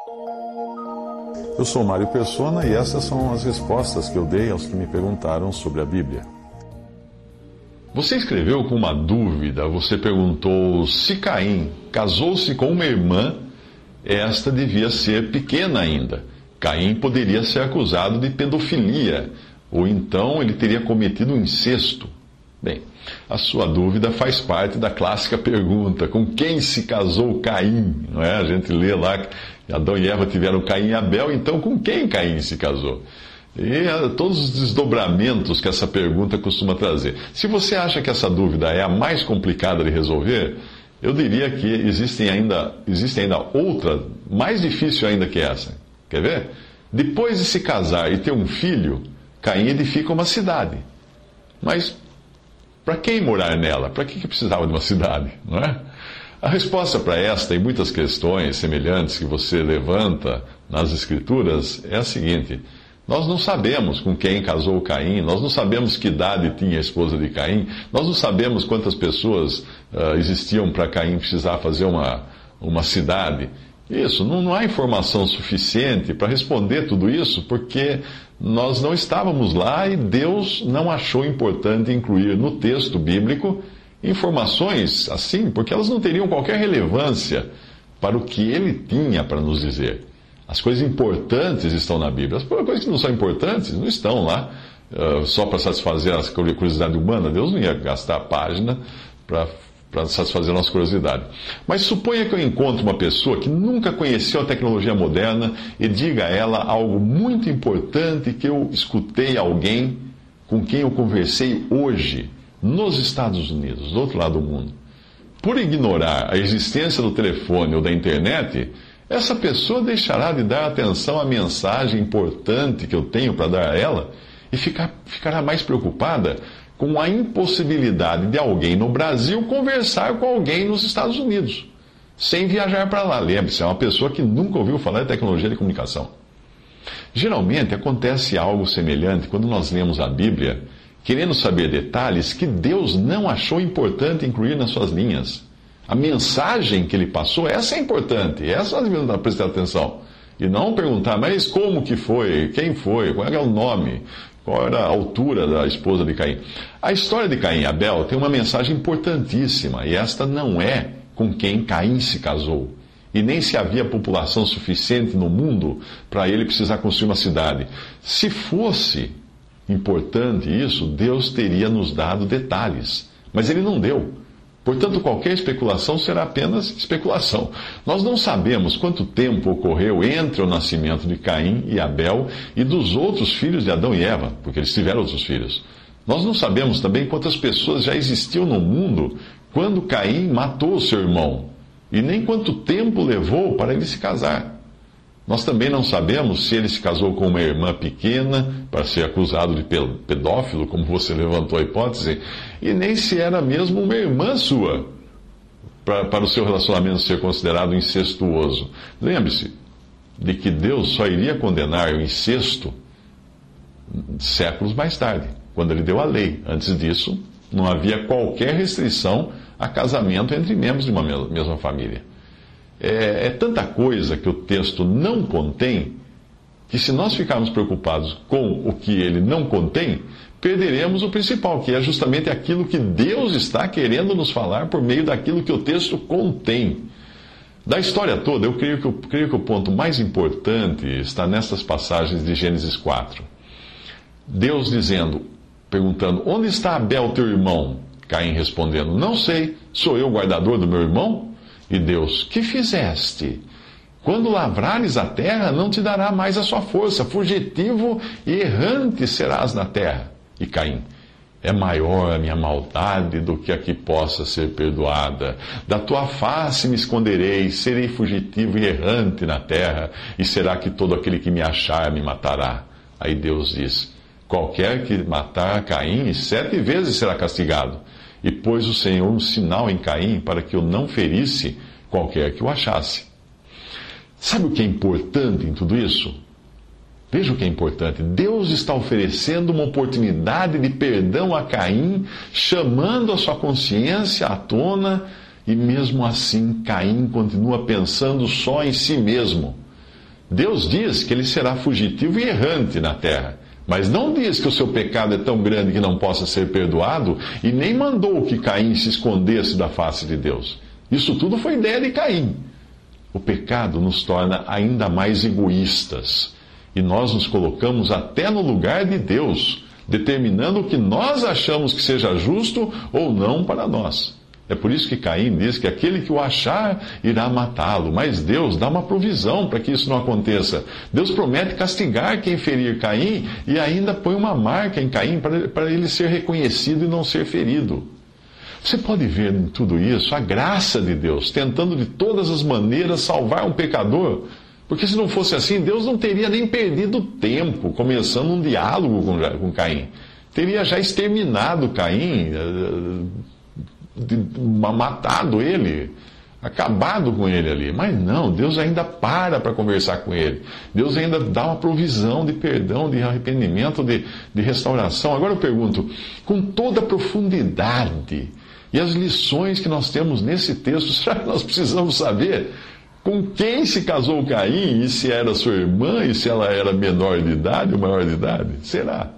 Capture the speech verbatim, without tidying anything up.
Eu sou Mário Persona e essas são as respostas que eu dei aos que me perguntaram sobre a Bíblia. Você escreveu com uma dúvida, você perguntou se Caim casou-se com uma irmã, esta devia ser pequena ainda. Caim poderia ser acusado de pedofilia, ou então ele teria cometido um incesto. Bem, a sua dúvida faz parte da clássica pergunta: com quem se casou Caim? Não é? A gente lê lá que Adão e Eva tiveram Caim e Abel, então com quem Caim se casou? E uh, todos os desdobramentos que essa pergunta costuma trazer. Se você acha que essa dúvida é a mais complicada de resolver, eu diria que existem ainda, existe ainda outra, mais difícil ainda que essa. Quer ver? Depois de se casar e ter um filho, Caim edifica uma cidade. Mas para quem morar nela? Para que precisava de uma cidade? Não é? A resposta para esta e muitas questões semelhantes que você levanta nas Escrituras é a seguinte: nós não sabemos com quem casou Caim, nós não sabemos que idade tinha a esposa de Caim, nós não sabemos quantas pessoas uh, existiam para Caim precisar fazer uma, uma cidade. Isso, não, não há informação suficiente para responder tudo isso, porque nós não estávamos lá e Deus não achou importante incluir no texto bíblico informações assim, porque elas não teriam qualquer relevância para o que ele tinha para nos dizer. As coisas importantes estão na Bíblia. As coisas que não são importantes não estão lá uh, só para satisfazer a curiosidade humana. Deus não ia gastar a página para satisfazer a nossa curiosidade. Mas suponha que eu encontre uma pessoa que nunca conheceu a tecnologia moderna e diga a ela algo muito importante que eu escutei alguém com quem eu conversei hoje, nos Estados Unidos, do outro lado do mundo. Por ignorar a existência do telefone ou da internet, essa pessoa deixará de dar atenção à mensagem importante que eu tenho para dar a ela e ficar, ficará mais preocupada com a impossibilidade de alguém no Brasil conversar com alguém nos Estados Unidos, sem viajar para lá. Lembre-se, é uma pessoa que nunca ouviu falar de tecnologia de comunicação. Geralmente acontece algo semelhante quando nós lemos a Bíblia, querendo saber detalhes que Deus não achou importante incluir nas suas linhas. A mensagem que ele passou, essa é importante, essa nós devemos prestar atenção. E não perguntar, mas como que foi, quem foi, qual era o nome, qual era a altura da esposa de Caim. A história de Caim e Abel tem uma mensagem importantíssima, e esta não é com quem Caim se casou. E nem se havia população suficiente no mundo para ele precisar construir uma cidade. Se fosse importante isso, Deus teria nos dado detalhes. Mas ele não deu. Portanto, qualquer especulação será apenas especulação. Nós não sabemos quanto tempo ocorreu entre o nascimento de Caim e Abel e dos outros filhos de Adão e Eva, porque eles tiveram outros filhos. Nós não sabemos também quantas pessoas já existiam no mundo quando Caim matou o seu irmão, e nem quanto tempo levou para ele se casar. Nós também não sabemos se ele se casou com uma irmã pequena, para ser acusado de pedófilo, como você levantou a hipótese, e nem se era mesmo uma irmã sua, para, para o seu relacionamento ser considerado incestuoso. Lembre-se de que Deus só iria condenar o incesto séculos mais tarde, quando ele deu a lei. Antes disso, não havia qualquer restrição a casamento entre membros de uma mesma família. É, é tanta coisa que o texto não contém, que se nós ficarmos preocupados com o que ele não contém, perderemos o principal, que é justamente aquilo que Deus está querendo nos falar por meio daquilo que o texto contém. Da história toda, eu creio que, eu creio que o ponto mais importante está nessas passagens de Gênesis quatro. Deus dizendo, perguntando, onde está Abel, teu irmão? Caim respondendo, não sei, sou eu o guardador do meu irmão? E Deus, que fizeste? Quando lavrares a terra, não te dará mais a sua força, fugitivo e errante serás na terra. E Caim, é maior a minha maldade do que a que possa ser perdoada. Da tua face me esconderei, serei fugitivo e errante na terra, e será que todo aquele que me achar me matará? Aí Deus diz, qualquer que matar Caim, sete vezes será castigado. E pôs o Senhor um sinal em Caim para que eu não ferisse qualquer que o achasse. Sabe o que é importante em tudo isso? Veja o que é importante. Deus está oferecendo uma oportunidade de perdão a Caim, chamando a sua consciência à tona, e mesmo assim Caim continua pensando só em si mesmo. Deus diz que ele será fugitivo e errante na terra, mas não diz que o seu pecado é tão grande que não possa ser perdoado, e nem mandou que Caim se escondesse da face de Deus. Isso tudo foi ideia de Caim. O pecado nos torna ainda mais egoístas, e nós nos colocamos até no lugar de Deus, determinando o que nós achamos que seja justo ou não para nós. É por isso que Caim diz que aquele que o achar irá matá-lo, mas Deus dá uma provisão para que isso não aconteça. Deus promete castigar quem ferir Caim e ainda põe uma marca em Caim para, para ele ser reconhecido e não ser ferido. Você pode ver em tudo isso a graça de Deus, tentando de todas as maneiras salvar um pecador. Porque se não fosse assim, Deus não teria nem perdido tempo começando um diálogo com, com Caim. Teria já exterminado Caim, matado ele, acabado com ele ali. Mas não, Deus ainda para para conversar com ele. Deus ainda dá uma provisão de perdão, de arrependimento, de, de restauração. Agora eu pergunto, com toda a profundidade e as lições que nós temos nesse texto, será que nós precisamos saber com quem se casou Caim, e se era sua irmã, e se ela era menor de idade ou maior de idade? Será?